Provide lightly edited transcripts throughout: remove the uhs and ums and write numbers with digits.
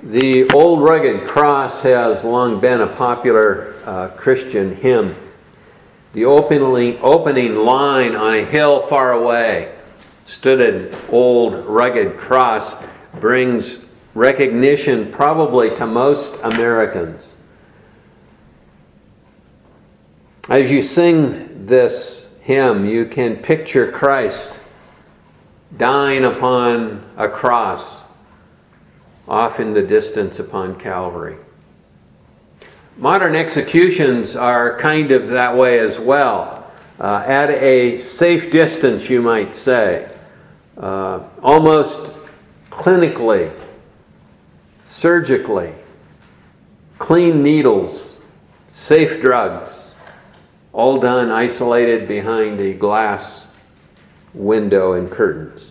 The Old Rugged Cross has long been a popular Christian hymn. The opening line, "On a hill far away stood an old rugged cross," brings recognition probably to most Americans. As you sing this hymn, you can picture Christ dying upon a cross off in the distance upon Calvary. Modern executions are kind of that way as well. At a safe distance, you might say. Almost clinically, surgically. Clean needles, safe drugs, all done isolated behind a glass window and curtains.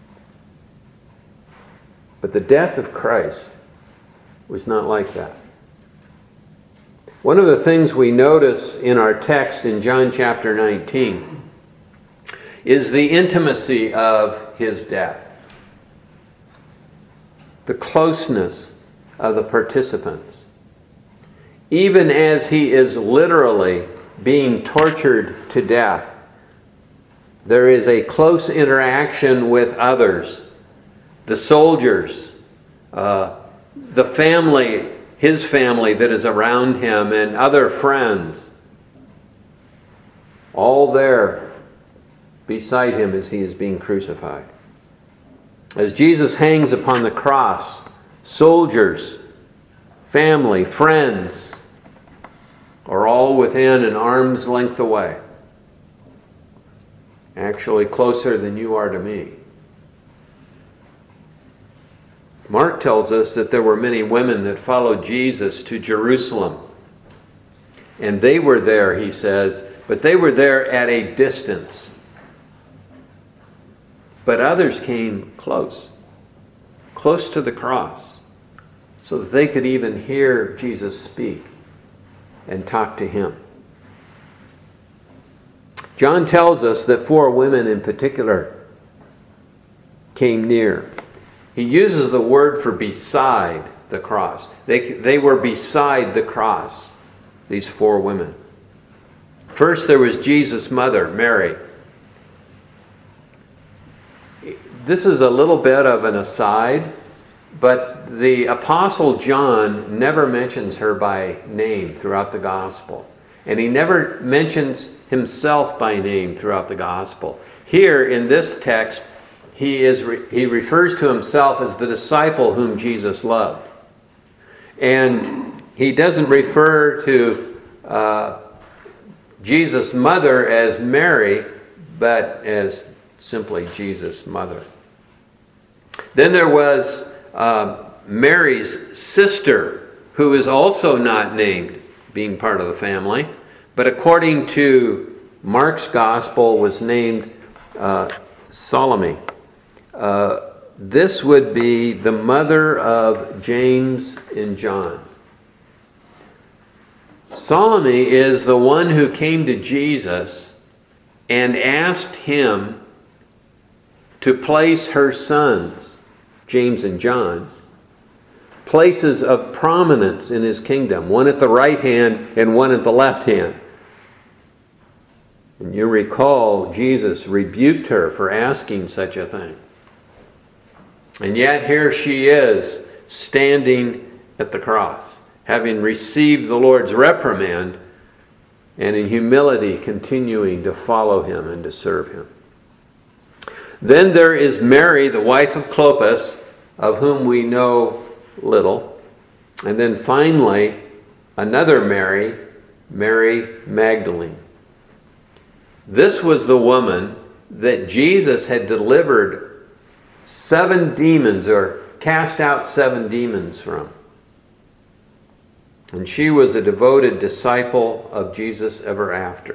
But the death of Christ was not like that. One of the things we notice in our text in John chapter 19 is the intimacy of his death, the closeness of the participants. Even as he is literally being tortured to death, there is a close interaction with others. The soldiers, the family, his family that is around him, and other friends, all there beside him as he is being crucified. As Jesus hangs upon the cross, soldiers, family, friends are all within an arm's length away. Actually closer than you are to me. Mark tells us that there were many women that followed Jesus to Jerusalem. And they were there, he says, but they were there at a distance. But others came close to the cross, so that they could even hear Jesus speak and talk to him. John tells us that 4 women in particular came near. He uses the word for beside the cross. They were beside the cross, these 4 women. First, there was Jesus' mother, Mary. This is a little bit of an aside, but the Apostle John never mentions her by name throughout the Gospel. And he never mentions himself by name throughout the Gospel. Here in this text, he refers to himself as the disciple whom Jesus loved. And he doesn't refer to Jesus' mother as Mary, but as simply Jesus' mother. Then there was Mary's sister, who is also not named, being part of the family, but according to Mark's Gospel was named Salome. This would be the mother of James and John. Salome is the one who came to Jesus and asked him to place her sons, James and John, places of prominence in his kingdom, one at the right hand and one at the left hand. And you recall Jesus rebuked her for asking such a thing. And yet here she is, standing at the cross, having received the Lord's reprimand, and in humility continuing to follow him and to serve him. Then there is Mary, the wife of Clopas, of whom we know little. And then finally, another Mary, Mary Magdalene. This was the woman that Jesus had delivered 7 demons, or cast out 7 demons from. And she was a devoted disciple of Jesus ever after.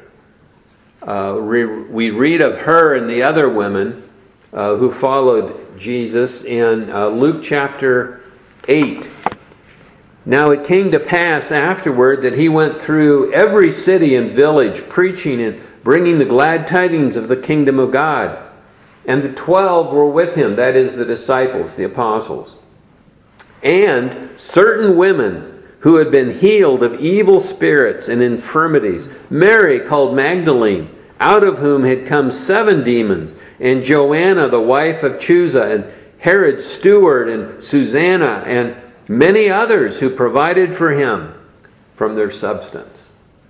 We read of her and the other women who followed Jesus in Luke chapter 8. Now it came to pass afterward that he went through every city and village, preaching and bringing the glad tidings of the kingdom of God. And the 12 were with him, that is, the disciples, the apostles. and certain women who had been healed of evil spirits and infirmities, Mary called Magdalene, out of whom had come 7 demons, and Joanna the wife of Chuza, and Herod's steward, and Susanna, and many others who provided for him from their substance.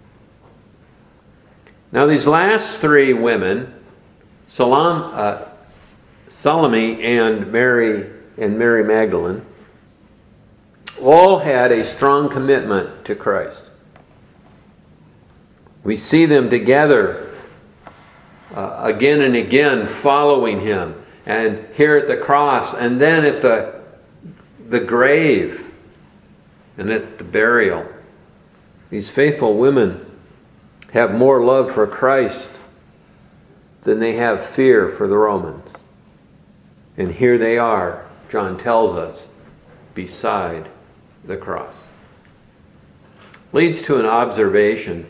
Now these last 3 women, Salome and Mary Magdalene, all had a strong commitment to Christ. We see them together again and again following him, and here at the cross, and then at the grave, and at the burial. These faithful women have more love for Christ than they have fear for the Romans. And here they are, John tells us, beside the cross. Leads to an observation.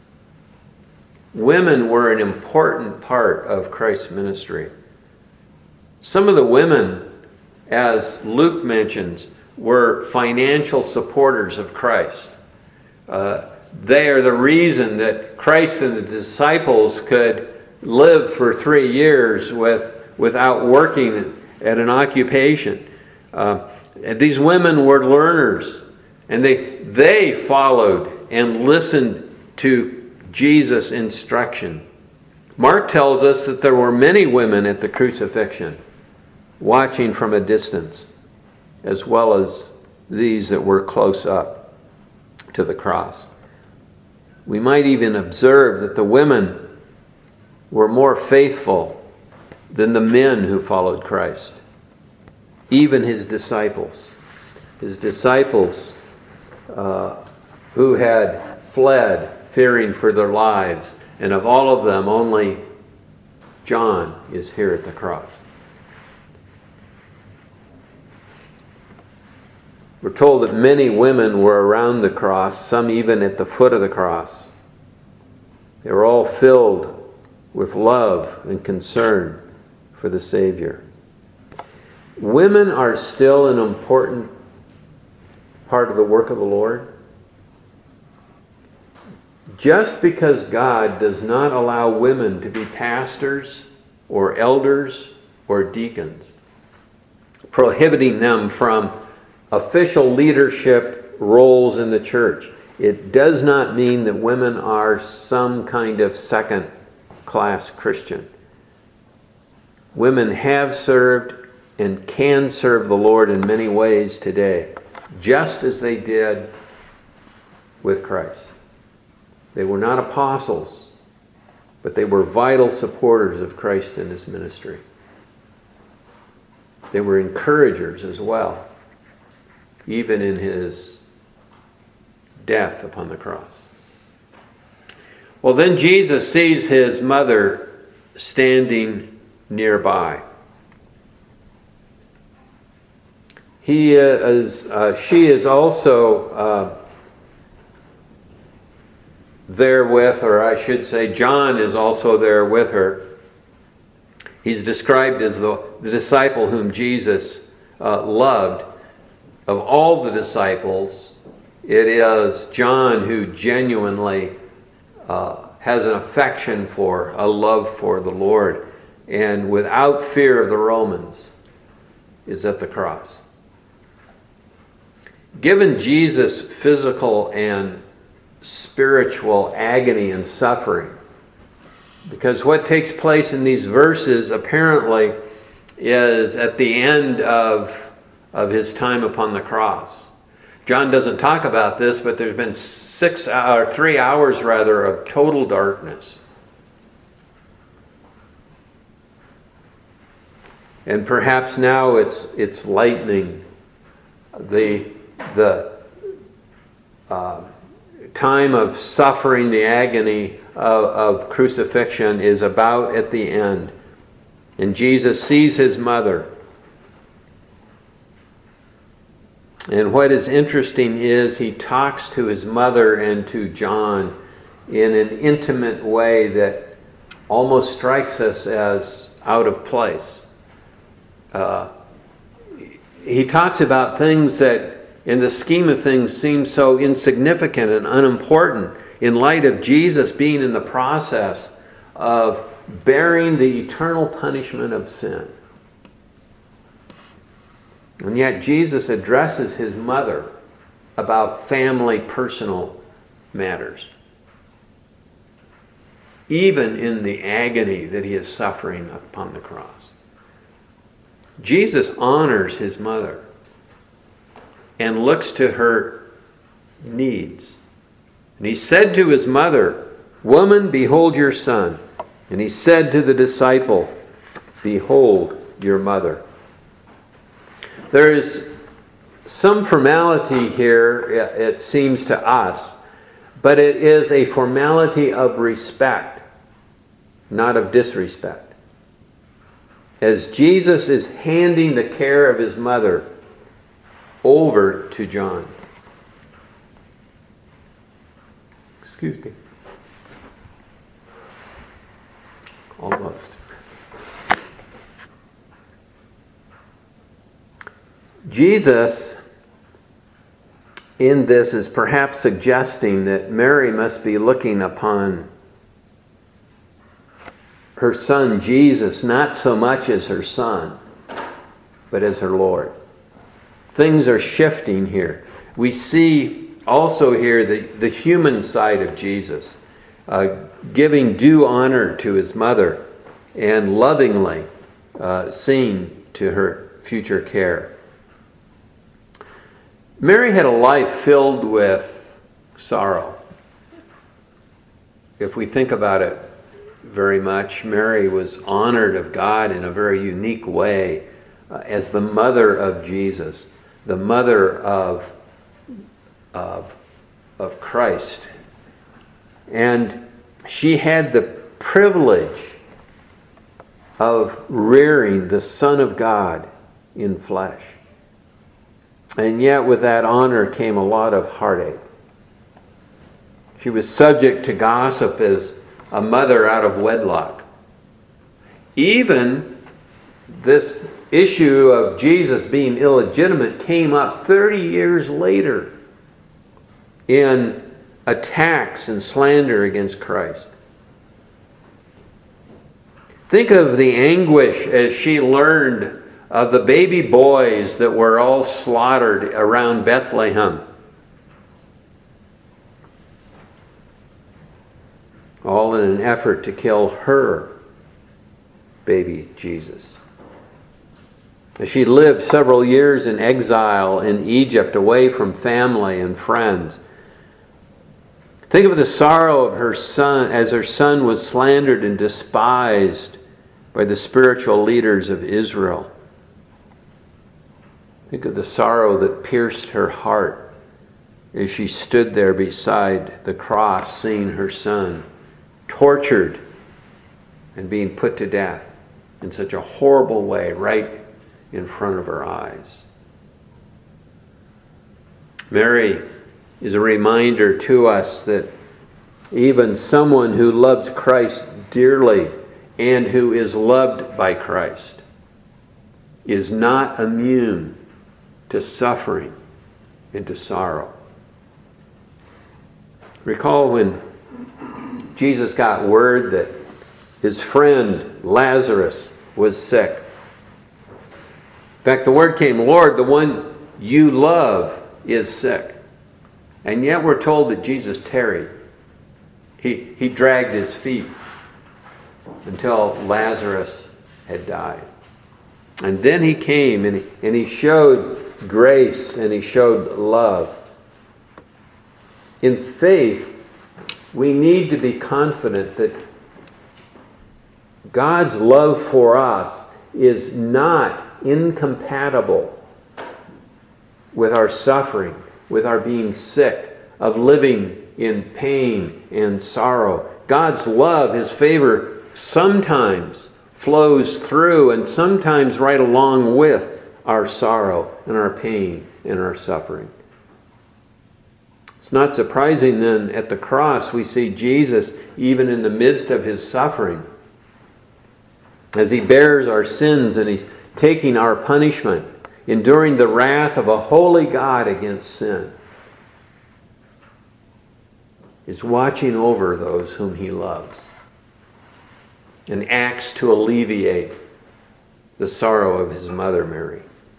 Women were an important part of Christ's ministry. Some of the women, as Luke mentions, were financial supporters of Christ. They are the reason that Christ and the disciples could live for 3 years without working at an occupation. These women were learners, and they followed and listened to Jesus' instruction. Mark tells us that there were many women at the crucifixion, watching from a distance, as well as these that were close up to the cross. We might even observe that the women were more faithful than the men who followed Christ. Even his disciples. His disciples who had fled, fearing for their lives. And of all of them, only John is here at the cross. We're told that many women were around the cross, some even at the foot of the cross. They were all filled with love and concern for the Savior. Women are still an important part of the work of the Lord. Just because God does not allow women to be pastors or elders or deacons, prohibiting them from official leadership roles in the church, it does not mean that women are some kind of second-class Christian. Women have served and can serve the Lord in many ways today, just as they did with Christ. They were not apostles, but they were vital supporters of Christ in his ministry. They were encouragers as well, even in his death upon the cross. Well, then Jesus sees his mother standing nearby. She is also there with, or I should say, John is also there with her. He's described as the disciple whom Jesus loved. Of all the disciples, it is John who genuinely has an affection for, a love for the Lord, and without fear of the Romans, is at the cross. Given Jesus' physical and spiritual agony and suffering, because what takes place in these verses apparently is at the end of his time upon the cross. John doesn't talk about this, but there's been 3 hours rather of total darkness. And perhaps now it's lightening. The time of suffering, the agony of crucifixion is about at the end. And Jesus sees his mother. And what is interesting is he talks to his mother and to John in an intimate way that almost strikes us as out of place. he talks about things that in the scheme of things seem so insignificant and unimportant in light of Jesus being in the process of bearing the eternal punishment of sin. And yet Jesus addresses his mother about family, personal matters, even in the agony that he is suffering upon the cross. Jesus honors his mother and looks to her needs. And he said to his mother, "Woman, behold your son." And he said to the disciple, "Behold your mother." There is some formality here, it seems to us, but it is a formality of respect, not of disrespect. As Jesus is handing the care of his mother over to John. Excuse me. Almost. Jesus, in this, is perhaps suggesting that Mary must be looking upon her son Jesus not so much as her son, but as her Lord. Things are shifting here. We see also here the human side of Jesus, giving due honor to his mother and lovingly seeing to her future care. Mary had a life filled with sorrow. If we think about it very much, Mary was honored of God in a very unique way as the mother of Jesus, the mother of Christ. And she had the privilege of rearing the Son of God in flesh. And yet with that honor came a lot of heartache. She was subject to gossip as a mother out of wedlock. Even this issue of Jesus being illegitimate came up 30 years later in attacks and slander against Christ. Think of the anguish as she learned of the baby boys that were all slaughtered around Bethlehem. All in an effort to kill her baby Jesus. As she lived several years in exile in Egypt, away from family and friends. Think of the sorrow of her son as her son was slandered and despised by the spiritual leaders of Israel. Think of the sorrow that pierced her heart as she stood there beside the cross, seeing her son tortured and being put to death in such a horrible way right in front of her eyes. Mary is a reminder to us that even someone who loves Christ dearly and who is loved by Christ is not immune to suffering and to sorrow. Recall when Jesus got word that his friend Lazarus was sick. In fact, the word came, "Lord, the one you love is sick." And yet we're told that Jesus tarried. He dragged his feet until Lazarus had died. And then he came and he showed grace and he showed love. In faith, we need to be confident that God's love for us is not incompatible with our suffering, with our being sick, of living in pain and sorrow. God's love, his favor, sometimes flows through and sometimes right along with our sorrow and our pain and our suffering. It's not surprising then at the cross we see Jesus even in the midst of his suffering, as he bears our sins and he's taking our punishment. enduring the wrath of a holy God against sin, is watching over those whom he loves and acts to alleviate the sorrow of his mother Mary.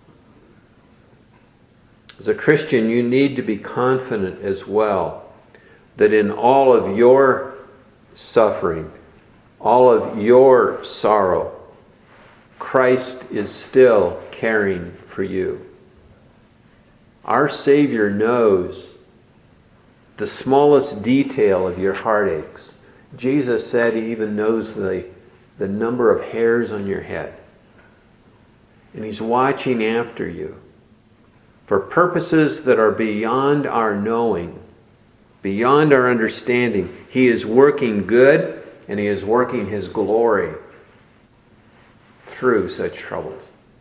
As a Christian, you need to be confident as well that in all of your suffering, all of your sorrow, Christ is still caring for you. Our Savior knows the smallest detail of your heartaches. Jesus said he even knows the number of hairs on your head. And he's watching after you for purposes that are beyond our knowing, beyond our understanding. He is working good, and he is working his glory through such troubles.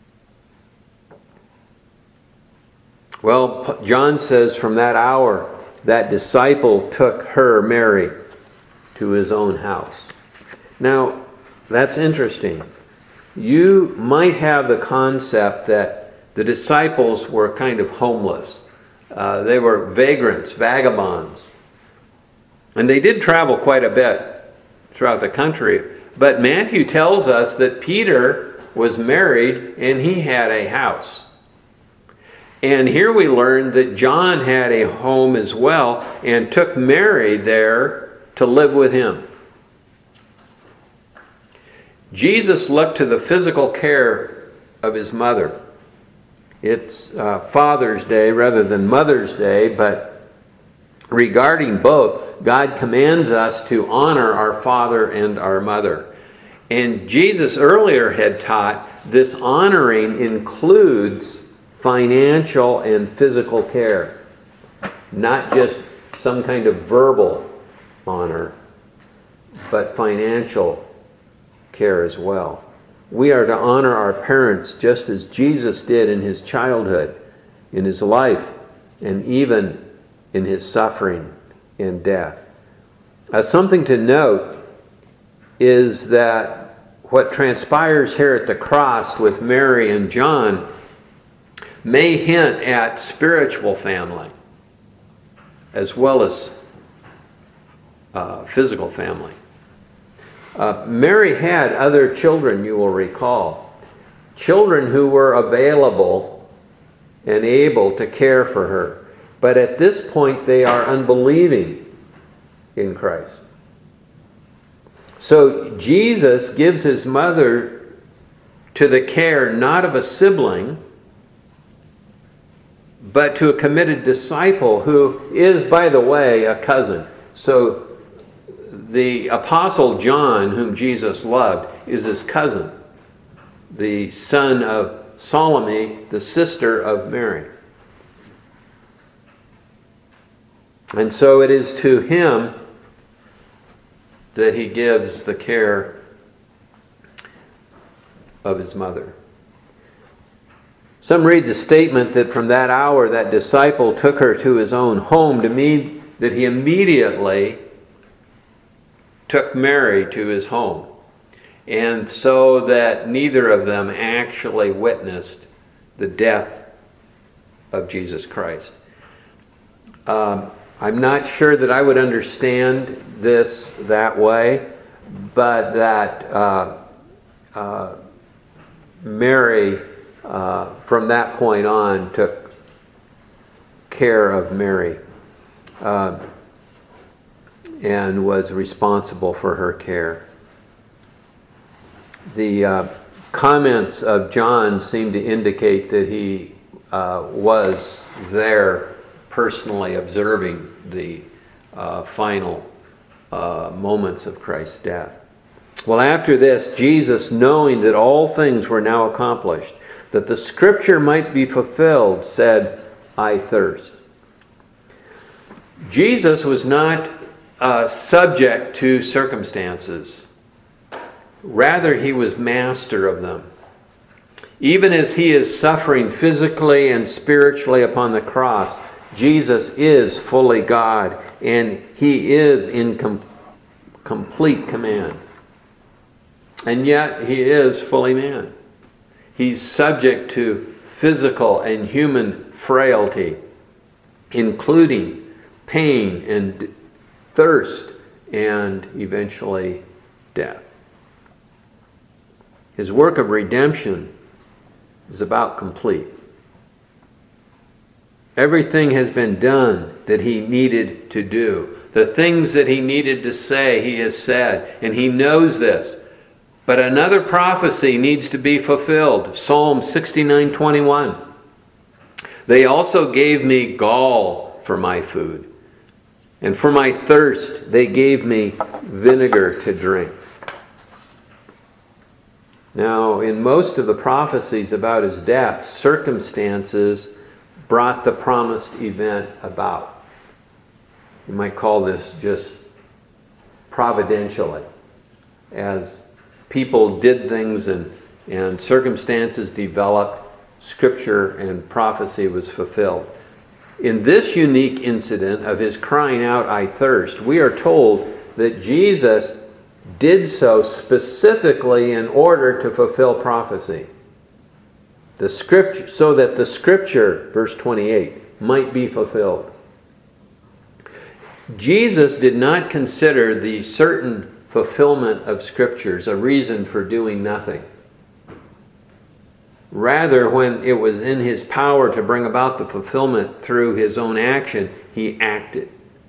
Well, John says from that hour, that disciple took her, Mary, to his own house. Now, that's interesting. You might have the concept that the disciples were kind of homeless. They were vagrants, vagabonds. And they did travel quite a bit throughout the country. But Matthew tells us that Peter was married and he had a house. And here we learn that John had a home as well and took Mary there to live with him. Jesus looked to the physical care of his mother. It's Father's Day rather than Mother's Day, but regarding both, God commands us to honor our father and our mother. And Jesus earlier had taught this honoring includes financial and physical care, not just some kind of verbal honor, but financial care as well. We are to honor our parents just as Jesus did in his childhood, in his life, and even in his suffering and death. Something to note is that what transpires here at the cross with Mary and John may hint at spiritual family as well as physical family. Mary had other children, you will recall. Children who were available and able to care for her. But at this point, they are unbelieving in Christ. So Jesus gives his mother to the care not of a sibling, but to a committed disciple who is, by the way, a cousin. So the Apostle John, whom Jesus loved, is his cousin, the son of Salome, the sister of Mary. And so it is to him that he gives the care of his mother. Some read the statement that from that hour that disciple took her to his own home to mean that he immediately took Mary to his home. And so that neither of them actually witnessed the death of Jesus Christ. I'm not sure that I would understand this that way, but that Mary, from that point on, took care of Mary and was responsible for her care. The comments of John seem to indicate that he was there personally observing the final moments of Christ's death. Well, after this, Jesus, knowing that all things were now accomplished, that the scripture might be fulfilled, said, "I thirst." Jesus was not subject to circumstances. Rather, he was master of them. Even as he is suffering physically and spiritually upon the cross, Jesus is fully God, and he is in complete command. And yet, he is fully man. He's subject to physical and human frailty, including pain and thirst and eventually death. His work of redemption is about complete. Everything has been done that he needed to do. The things that he needed to say, he has said, and he knows this. But another prophecy needs to be fulfilled. Psalm 69:21. They also gave me gall for my food, and for my thirst they gave me vinegar to drink. Now, in most of the prophecies about his death, circumstances brought the promised event about. You might call this just providentially, as people did things and circumstances developed, Scripture and prophecy was fulfilled. In this unique incident of his crying out, "I thirst," we are told that Jesus did so specifically in order to fulfill prophecy. The Scripture, so that the Scripture, verse 28, might be fulfilled. Jesus did not consider the certain fulfillment of Scriptures a reason for doing nothing. Rather, when it was in his power to bring about the fulfillment through his own action, he acted.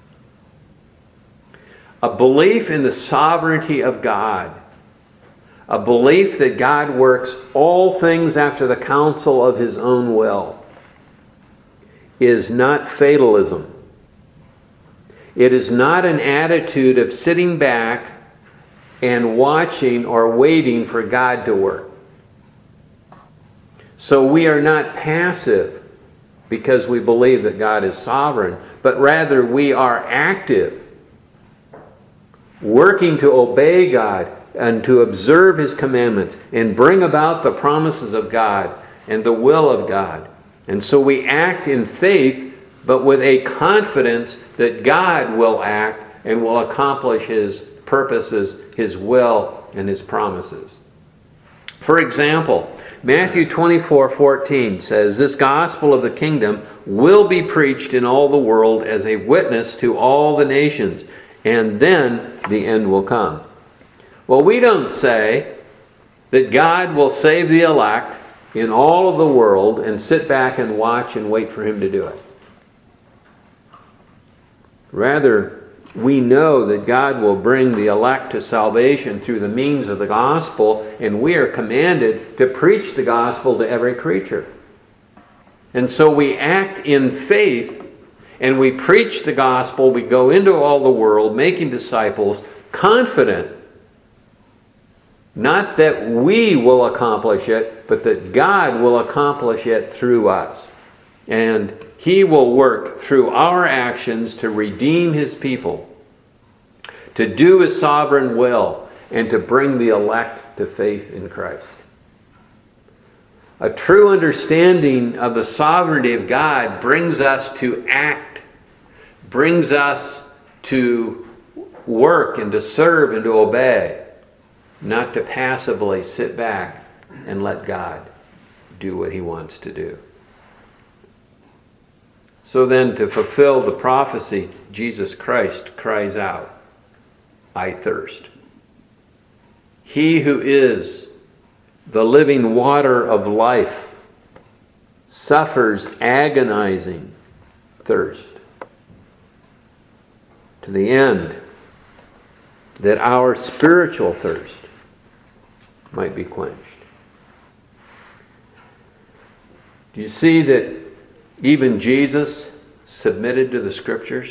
A belief in the sovereignty of God, a belief that God works all things after the counsel of his own will, is not fatalism. It is not an attitude of sitting back and watching or waiting for God to work. So we are not passive because we believe that God is sovereign, but rather we are active, working to obey God and to observe his commandments and bring about the promises of God and the will of God. And so we act in faith, but with a confidence that God will act and will accomplish his purposes, his will, and his promises. For example, Matthew 24:14 says, "This gospel of the kingdom will be preached in all the world as a witness to all the nations, and then the end will come." Well, we don't say that God will save the elect in all of the world and sit back and watch and wait for him to do it. Rather, we know that God will bring the elect to salvation through the means of the gospel, and we are commanded to preach the gospel to every creature. And so we act in faith, and we preach the gospel. We go into all the world, making disciples, confident, not that we will accomplish it, but that God will accomplish it through us. And he will work through our actions to redeem his people, to do his sovereign will, and to bring the elect to faith in Christ. A true understanding of the sovereignty of God brings us to act, brings us to work and to serve and to obey, not to passively sit back and let God do what he wants to do. So then, to fulfill the prophecy, Jesus Christ cries out, "I thirst." He who is the living water of life suffers agonizing thirst, to the end that our spiritual thirst might be quenched. Do you see that even Jesus submitted to the Scriptures?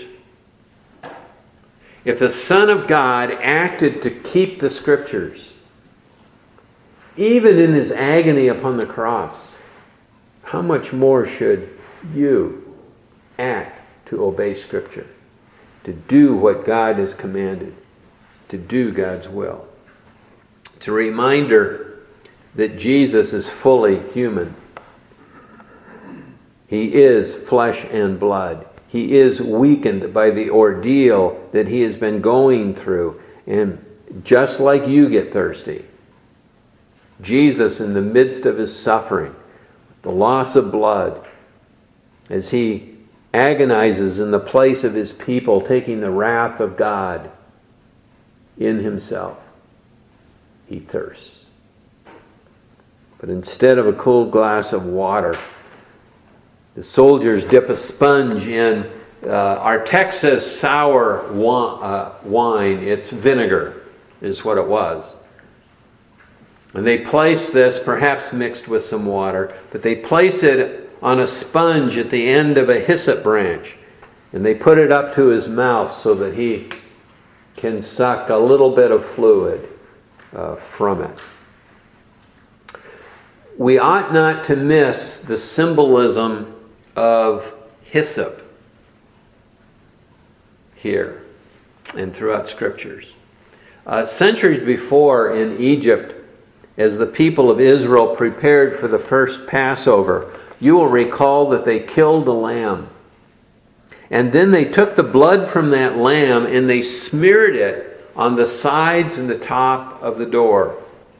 If the Son of God acted to keep the Scriptures, even in his agony upon the cross, how much more should you act to obey Scripture, to do what God has commanded, to do God's will? It's a reminder that Jesus is fully human. He is flesh and blood. He is weakened by the ordeal that he has been going through. And just like you get thirsty, Jesus, in the midst of his suffering, the loss of blood, as he agonizes in the place of his people, taking the wrath of God in himself. He thirsts. But instead of a cool glass of water, the soldiers dip a sponge in our Texas sour wine. It's vinegar, is what it was. And they place this, perhaps mixed with some water, but they place it on a sponge at the end of a hyssop branch. And they put it up to his mouth so that he can suck a little bit of fluid from it. We ought not to miss the symbolism of hyssop here and throughout Scriptures. Centuries before in Egypt, as the people of Israel prepared for the first Passover, you will recall that they killed a lamb. And then they took the blood from that lamb and they smeared it on the sides and the top of the door.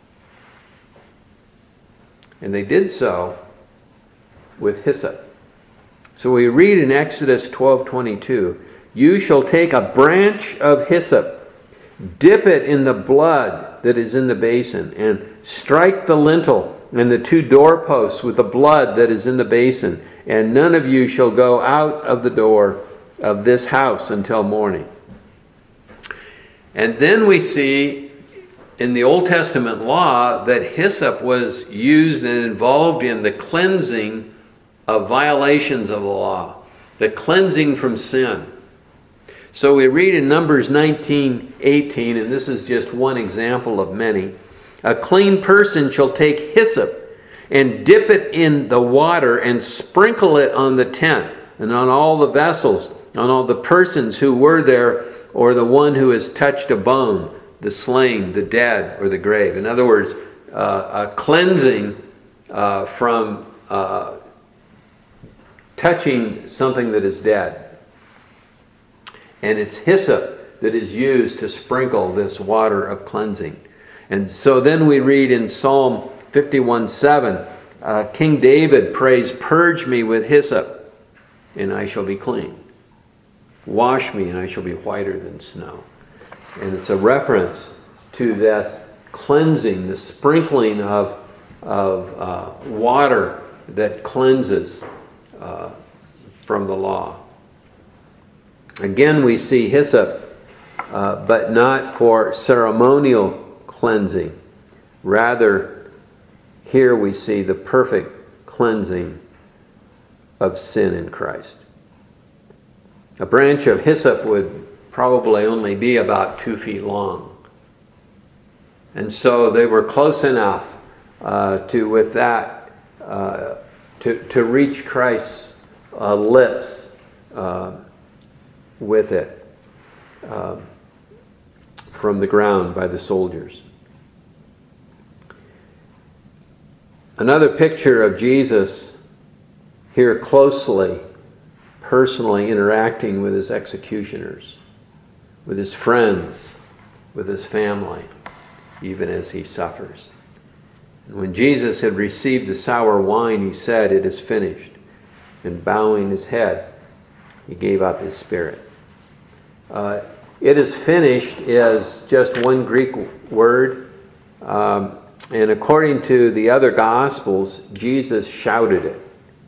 And they did so with hyssop. So we read in Exodus 12:22, "You shall take a branch of hyssop, dip it in the blood that is in the basin, and strike the lintel and the two doorposts with the blood that is in the basin, and none of you shall go out of the door of this house until morning." And then we see in the Old Testament law that hyssop was used and involved in the cleansing of violations of the law, the cleansing from sin. So we read in Numbers 19:18, and this is just one example of many, "A clean person shall take hyssop and dip it in the water and sprinkle it on the tent and on all the vessels, on all the persons who were there, or the one who has touched a bone, the slain, the dead, or the grave." In other words, a cleansing from touching something that is dead. And it's hyssop that is used to sprinkle this water of cleansing. And so then we read in Psalm 51:7, King David prays, "Purge me with hyssop, and I shall be clean. Wash me, and I shall be whiter than snow." And it's a reference to this cleansing, the sprinkling of water that cleanses from the law. Again, we see hyssop, but not for ceremonial cleansing. Rather, here we see the perfect cleansing of sin in Christ. A branch of hyssop would probably only be about 2 feet long. And so they were close enough to reach Christ's lips with it from the ground by the soldiers. Another picture of Jesus here closely, personally interacting with his executioners, with his friends, with his family, even as he suffers. And when Jesus had received the sour wine, he said, "It is finished." And bowing his head, he gave up his spirit. "It is finished" is just one Greek word. And according to the other Gospels, Jesus shouted it.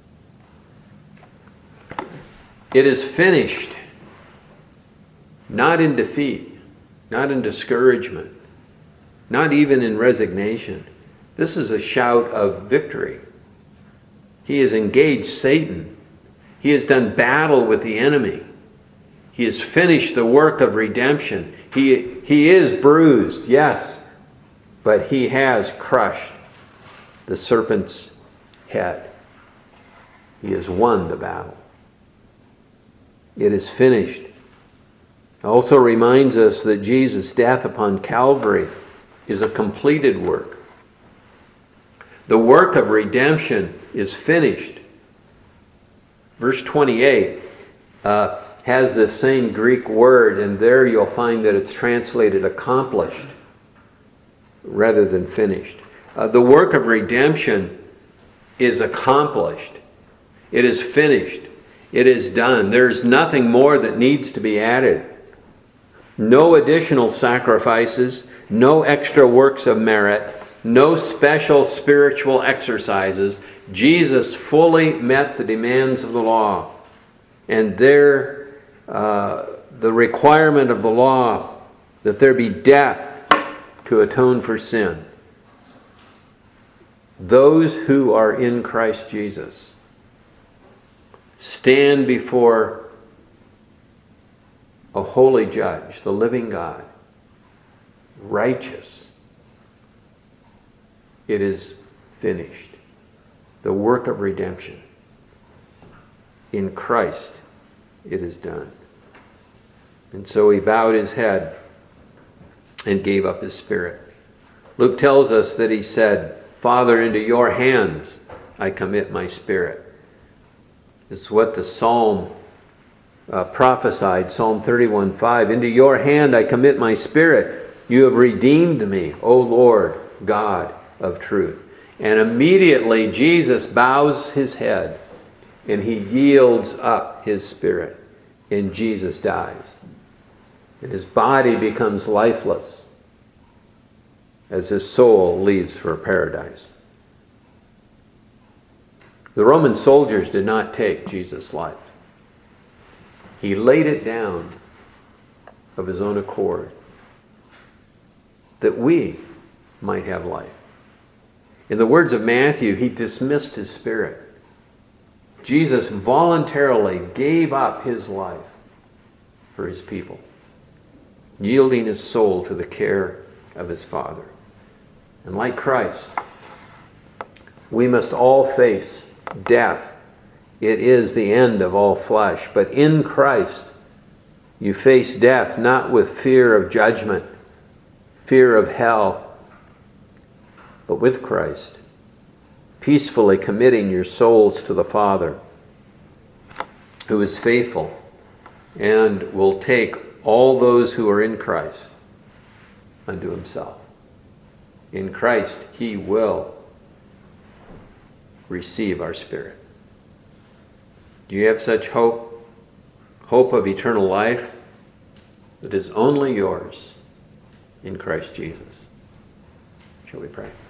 It is finished. Not in defeat, not in discouragement, not even in resignation. This is a shout of victory. He has engaged Satan. He has done battle with the enemy. He has finished the work of redemption. He is bruised, yes, but he has crushed the serpent's head. He has won the battle. It is finished. It also reminds us that Jesus' death upon Calvary is a completed work. The work of redemption is finished. Verse 28 has the same Greek word, and there you'll find that it's translated accomplished rather than finished. The work of redemption is accomplished. It is finished. It is done. There's nothing more that needs to be added. No additional sacrifices, no extra works of merit, no special spiritual exercises. Jesus fully met the demands of the law. And the requirement of the law that there be death to atone for sin. Those who are in Christ Jesus stand before a holy judge, the living God, righteous. It is finished. The work of redemption. In Christ, it is done. And so he bowed his head and gave up his spirit. Luke tells us that he said, Father, into your hands I commit my spirit. It's what the Psalm prophesied, Psalm 31:5. Into your hand I commit my spirit. You have redeemed me, O Lord, God of truth. And immediately Jesus bows his head and he yields up his spirit. And Jesus dies. And his body becomes lifeless as his soul leaves for paradise. The Roman soldiers did not take Jesus' life. He laid it down of his own accord that we might have life. In the words of Matthew, he dismissed his spirit. Jesus voluntarily gave up his life for his people, yielding his soul to the care of his Father. And like Christ, we must all face death. It is the end of all flesh. But in Christ, you face death not with fear of judgment, fear of hell, but with Christ, peacefully committing your souls to the Father, who is faithful and will take all those who are in Christ unto himself. In Christ, he will receive our spirit. Do you have such hope? Hope of eternal life that is only yours in Christ Jesus. Shall we pray?